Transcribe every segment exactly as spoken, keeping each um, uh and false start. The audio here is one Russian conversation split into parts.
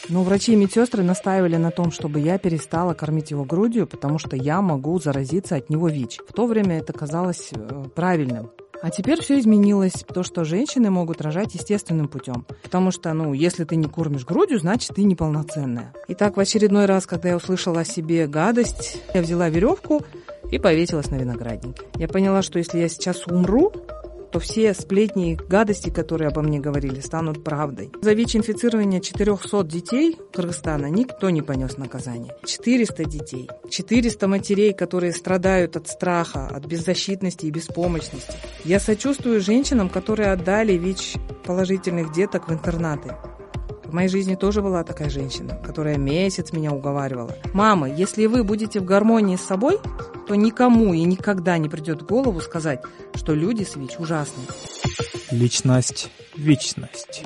Но врачи и медсестры настаивали на том, чтобы я перестала кормить его грудью, потому что я могу заразиться от него ВИЧ. В то время это казалось э, правильным. А теперь все изменилось. То, что женщины могут рожать естественным путем. Потому что, ну, если ты не кормишь грудью, значит, ты неполноценная. Итак, в очередной раз, когда я услышала о себе гадость, я взяла веревку и повесилась на винограднике. Я поняла, что если я сейчас умру, то все сплетни и гадости, которые обо мне говорили, станут правдой. За ВИЧ-инфицирование четырехсот детей Кыргызстана никто не понес наказание. четыреста детей, четыреста матерей, которые страдают от страха, от беззащитности и беспомощности. Я сочувствую женщинам, которые отдали ВИЧ-положительных деток в интернаты. В моей жизни тоже была такая женщина, которая месяц меня уговаривала. Мама, если вы будете в гармонии с собой, то никому и никогда не придет в голову сказать, что люди с ВИЧ ужасны. Личность, вечность.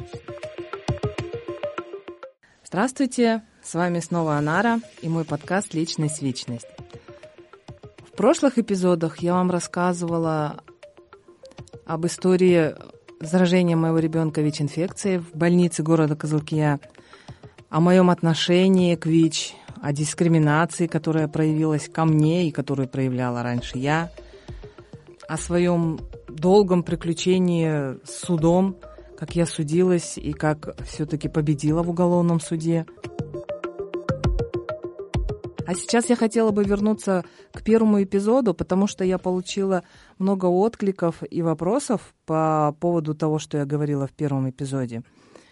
Здравствуйте, с вами снова Анара и мой подкаст «Личность, вечность». В прошлых эпизодах я вам рассказывала об истории заражения моего ребенка ВИЧ-инфекцией в больнице города Кызылкия, о моем отношении к ВИЧ, о дискриминации, которая проявилась ко мне и которую проявляла раньше я, о своем долгом приключении с судом, как я судилась и как все-таки победила в уголовном суде. А сейчас я хотела бы вернуться к первому эпизоду, потому что я получила много откликов и вопросов по поводу того, что я говорила в первом эпизоде.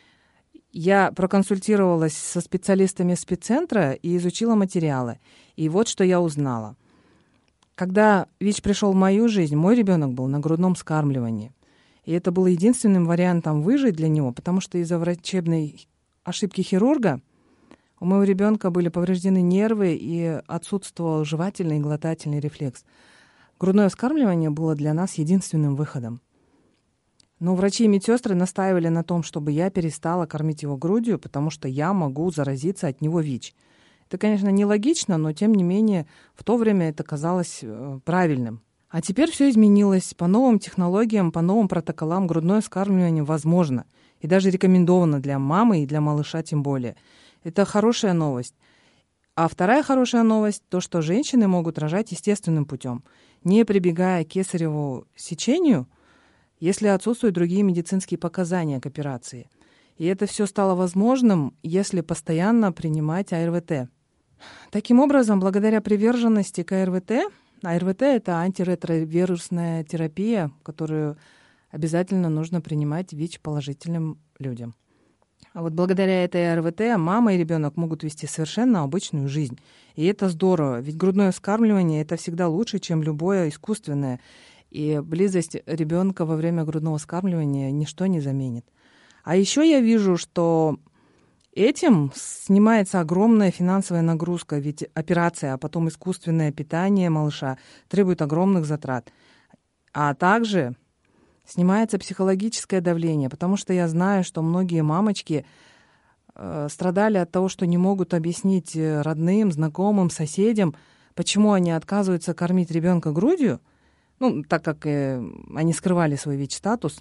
Я проконсультировалась со специалистами спеццентра и изучила материалы. И вот что я узнала. Когда ВИЧ пришел в мою жизнь, мой ребенок был на грудном вскармливании. И это было единственным вариантом выжить для него, потому что из-за врачебной ошибки хирурга у моего ребенка были повреждены нервы и отсутствовал жевательный и глотательный рефлекс. Грудное вскармливание было для нас единственным выходом. Но врачи и медсестры настаивали на том, чтобы я перестала кормить его грудью, потому что я могу заразиться от него ВИЧ. Это, конечно, нелогично, но, тем не менее, в то время это казалось э, правильным. А теперь все изменилось. По новым технологиям, по новым протоколам грудное вскармливание возможно. И даже рекомендовано для мамы и для малыша тем более. Это хорошая новость. А вторая хорошая новость – то, что женщины могут рожать естественным путем, не прибегая к кесареву сечению, если отсутствуют другие медицинские показания к операции. И это все стало возможным, если постоянно принимать А Эр В Тэ. Таким образом, благодаря приверженности к А Эр В Тэ, А Эр В Тэ – это антиретровирусная терапия, которую обязательно нужно принимать ВИЧ-положительным людям. А вот благодаря этой А Эр В Тэ мама и ребенок могут вести совершенно обычную жизнь. И это здорово, ведь грудное вскармливание – это всегда лучше, чем любое искусственное. И близость ребенка во время грудного вскармливания ничто не заменит. А еще я вижу, что этим снимается огромная финансовая нагрузка, ведь операция, а потом искусственное питание малыша требует огромных затрат. А также снимается психологическое давление, потому что я знаю, что многие мамочки э, страдали от того, что не могут объяснить родным, знакомым, соседям, почему они отказываются кормить ребенка грудью, ну, так как э, они скрывали свой ВИЧ-статус.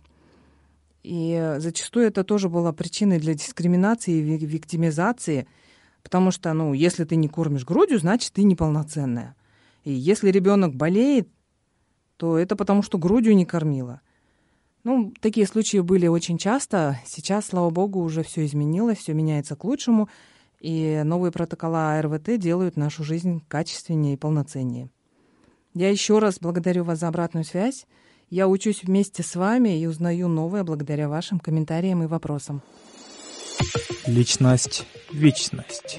И зачастую это тоже было причиной для дискриминации и виктимизации, потому что, ну, если ты не кормишь грудью, значит, ты неполноценная. И если ребенок болеет, то это потому, что грудью не кормила. Ну, такие случаи были очень часто. Сейчас, слава богу, уже все изменилось, все меняется к лучшему, и новые протоколы А Эр В Тэ делают нашу жизнь качественнее и полноценнее. Я еще раз благодарю вас за обратную связь. Я учусь вместе с вами и узнаю новое благодаря вашим комментариям и вопросам. Личность, вечность.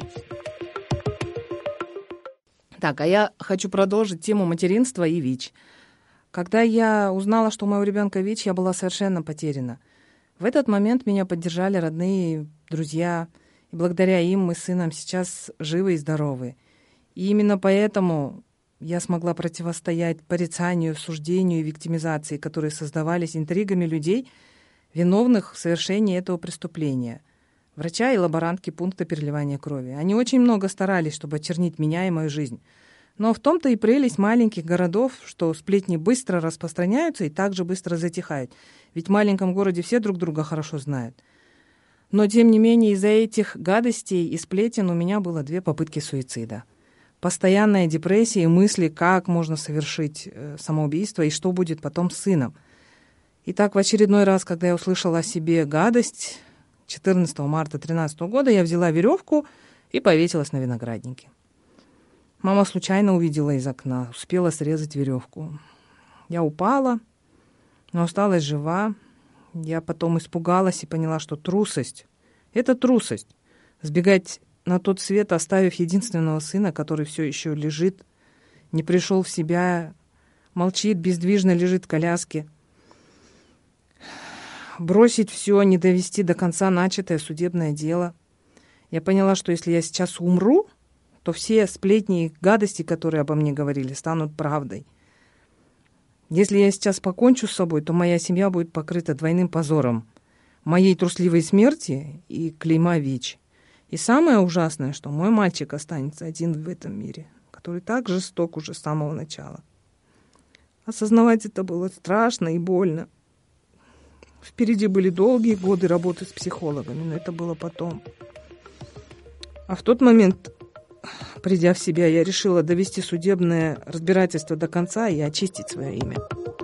Так, а я хочу продолжить тему материнства и ВИЧ. Когда я узнала, что у моего ребенка ВИЧ, я была совершенно потеряна. В этот момент меня поддержали родные, друзья, и благодаря им мы с сыном сейчас живы и здоровы. И именно поэтому я смогла противостоять порицанию, суждению и виктимизации, которые создавались интригами людей, виновных в совершении этого преступления. Врача и лаборантки пункта переливания крови. Они очень много старались, чтобы очернить меня и мою жизнь. Но в том-то и прелесть маленьких городов, что сплетни быстро распространяются и также быстро затихают. Ведь в маленьком городе все друг друга хорошо знают. Но, тем не менее, из-за этих гадостей и сплетен у меня было две попытки суицида. Постоянная депрессия и мысли, как можно совершить самоубийство и что будет потом с сыном. И так в очередной раз, когда я услышала о себе гадость, четырнадцатого марта две тысячи тринадцатого года я взяла веревку и повесилась на винограднике. Мама случайно увидела из окна, успела срезать веревку. Я упала, но осталась жива. Я потом испугалась и поняла, что трусость — это трусость. Сбегать на тот свет, оставив единственного сына, который все еще лежит, не пришел в себя, молчит, бездвижно лежит в коляске. Бросить все, не довести до конца начатое судебное дело. Я поняла, что если я сейчас умру, то все сплетни и гадости, которые обо мне говорили, станут правдой. Если я сейчас покончу с собой, то моя семья будет покрыта двойным позором. Моей трусливой смерти и клейма ВИЧ. И самое ужасное, что мой мальчик останется один в этом мире, который так жесток уже с самого начала. Осознавать это было страшно и больно. Впереди были долгие годы работы с психологами, но это было потом. А в тот момент, придя в себя, я решила довести судебное разбирательство до конца и очистить свое имя.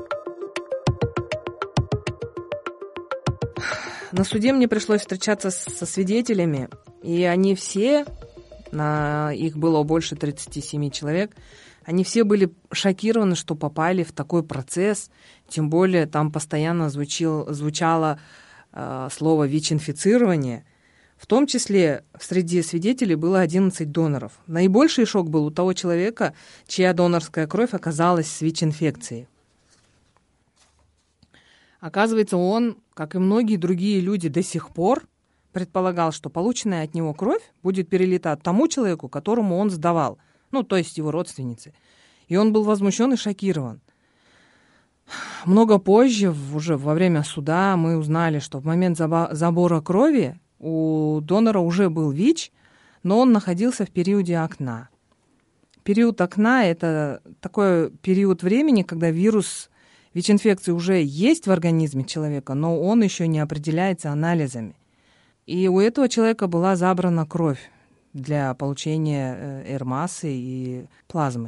На суде мне пришлось встречаться со свидетелями, и они все, на их было больше тридцати семи человек, они все были шокированы, что попали в такой процесс, тем более там постоянно звучил, звучало э, слово ВИЧ-инфицирование. В том числе среди свидетелей было одиннадцать доноров. Наибольший шок был у того человека, чья донорская кровь оказалась с ВИЧ-инфекцией. Оказывается, он, как и многие другие люди до сих пор, предполагал, что полученная от него кровь будет перелетать тому человеку, которому он сдавал, ну, то есть его родственнице. И он был возмущен и шокирован. Много позже, уже во время суда, мы узнали, что в момент забора крови у донора уже был ВИЧ, но он находился в периоде окна. Период окна – это такой период времени, когда вирус ВИЧ-инфекции уже есть в организме человека, но он еще не определяется анализами. И у этого человека была забрана кровь для получения эр-массы и плазмы.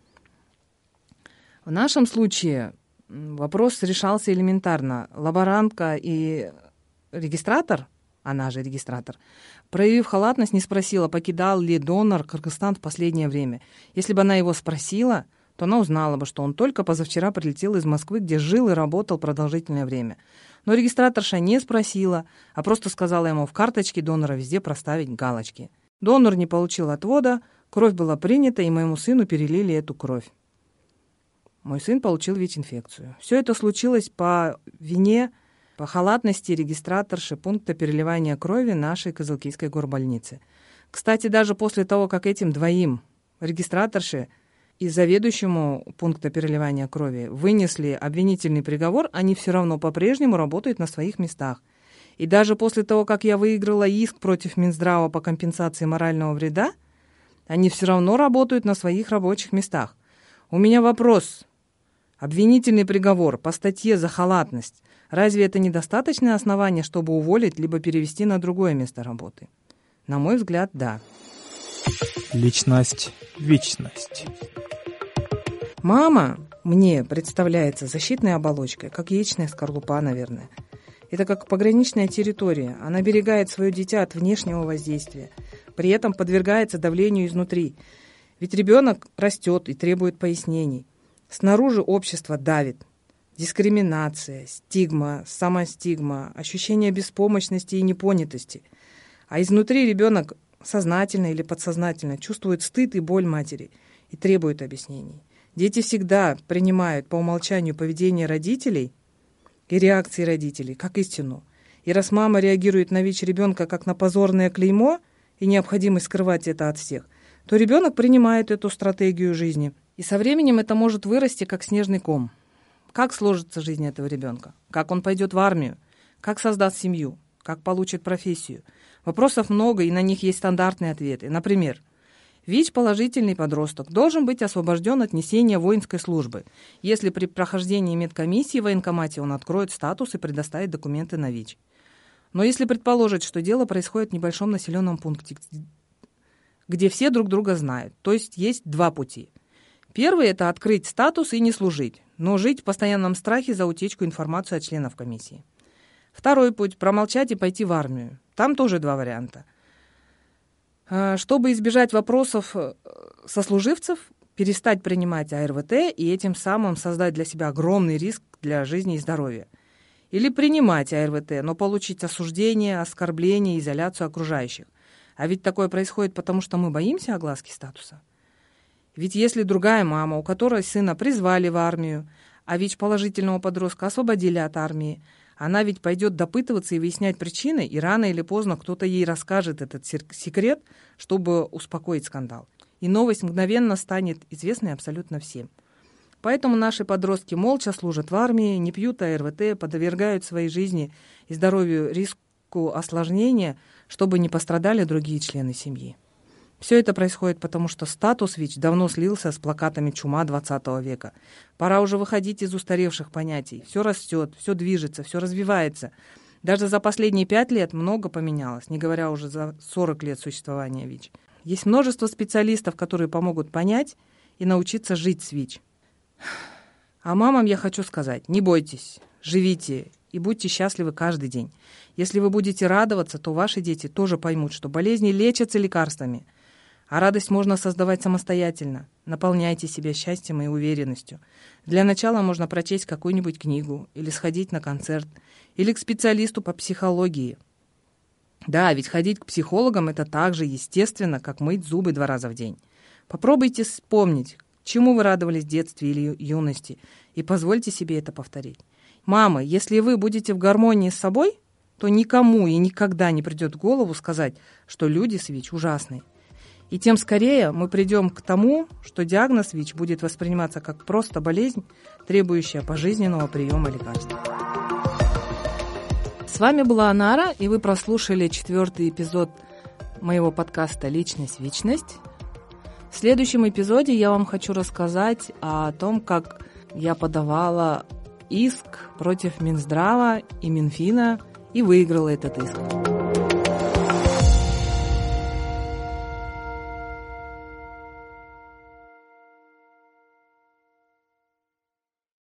В нашем случае вопрос решался элементарно. Лаборантка и регистратор, она же регистратор, проявив халатность, не спросила, покидал ли донор Кыргызстан в последнее время. Если бы она его спросила, то она узнала бы, что он только позавчера прилетел из Москвы, где жил и работал продолжительное время. Но регистраторша не спросила, а просто сказала ему в карточке донора везде проставить галочки. Донор не получил отвода, кровь была принята, и моему сыну перелили эту кровь. Мой сын получил ВИЧ-инфекцию. Все это случилось по вине, по халатности регистраторши пункта переливания крови нашей Кызылкийской горбольницы. Кстати, даже после того, как этим двоим, регистраторше и заведующему пункта переливания крови, вынесли обвинительный приговор, они все равно по-прежнему работают на своих местах. И даже после того, как я выиграла иск против Минздрава по компенсации морального вреда, они все равно работают на своих рабочих местах. У меня вопрос. Обвинительный приговор по статье за халатность. Разве это недостаточное основание, чтобы уволить либо перевести на другое место работы? На мой взгляд, да. Личность, вечность. Мама мне представляется защитной оболочкой, как яичная скорлупа, наверное. Это как пограничная территория. Она оберегает свое дитя от внешнего воздействия, при этом подвергается давлению изнутри. Ведь ребенок растет и требует пояснений. Снаружи общество давит. Дискриминация, стигма, самостигма, ощущение беспомощности и непонятости. А изнутри ребенок сознательно или подсознательно чувствует стыд и боль матери и требует объяснений. Дети всегда принимают по умолчанию поведение родителей и реакции родителей как истину. И раз мама реагирует на ВИЧ ребенка как на позорное клеймо и необходимость скрывать это от всех, то ребенок принимает эту стратегию жизни. И со временем это может вырасти как снежный ком. Как сложится жизнь этого ребенка? Как он пойдет в армию? Как создаст семью? Как получит профессию? Вопросов много, и на них есть стандартные ответы. Например, ВИЧ-положительный подросток должен быть освобожден от несения воинской службы, если при прохождении медкомиссии в военкомате он откроет статус и предоставит документы на ВИЧ. Но если предположить, что дело происходит в небольшом населенном пункте, где все друг друга знают, то есть есть два пути. Первый – это открыть статус и не служить, но жить в постоянном страхе за утечку информации от членов комиссии. Второй путь – промолчать и пойти в армию. Там тоже два варианта. Чтобы избежать вопросов сослуживцев, перестать принимать А Эр Вэ Тэ и этим самым создать для себя огромный риск для жизни и здоровья. Или принимать А Эр Вэ Тэ, но получить осуждение, оскорбление, изоляцию окружающих. А ведь такое происходит потому, что мы боимся огласки статуса. Ведь если другая мама, у которой сына призвали в армию, а ВИЧ-положительного подростка освободили от армии, она ведь пойдет допытываться и выяснять причины, и рано или поздно кто-то ей расскажет этот секрет, чтобы успокоить скандал. И новость мгновенно станет известной абсолютно всем. Поэтому наши подростки молча служат в армии, не пьют А Эр Вэ Тэ, подвергают своей жизни и здоровью риску осложнения, чтобы не пострадали другие члены семьи. Все это происходит потому, что статус ВИЧ давно слился с плакатами чума двадцатого века. Пора уже выходить из устаревших понятий. Все растет, все движется, все развивается. Даже за последние пять лет много поменялось, не говоря уже за сорок лет существования ВИЧ. Есть множество специалистов, которые помогут понять и научиться жить с ВИЧ. А мамам я хочу сказать, не бойтесь, живите и будьте счастливы каждый день. Если вы будете радоваться, то ваши дети тоже поймут, что болезни лечатся лекарствами. А радость можно создавать самостоятельно. Наполняйте себя счастьем и уверенностью. Для начала можно прочесть какую-нибудь книгу, или сходить на концерт, или к специалисту по психологии. Да, ведь ходить к психологам – это так же естественно, как мыть зубы два раза в день. Попробуйте вспомнить, чему вы радовались в детстве или юности, и позвольте себе это повторить. Мамы, если вы будете в гармонии с собой, то никому и никогда не придет в голову сказать, что люди с ВИЧ ужасные. И тем скорее мы придем к тому, что диагноз ВИЧ будет восприниматься как просто болезнь, требующая пожизненного приема лекарств. С вами была Анара, и вы прослушали четвертый эпизод моего подкаста «Личность-Вечность». В следующем эпизоде я вам хочу рассказать о том, как я подавала иск против Минздрава и Минфина и выиграла этот иск.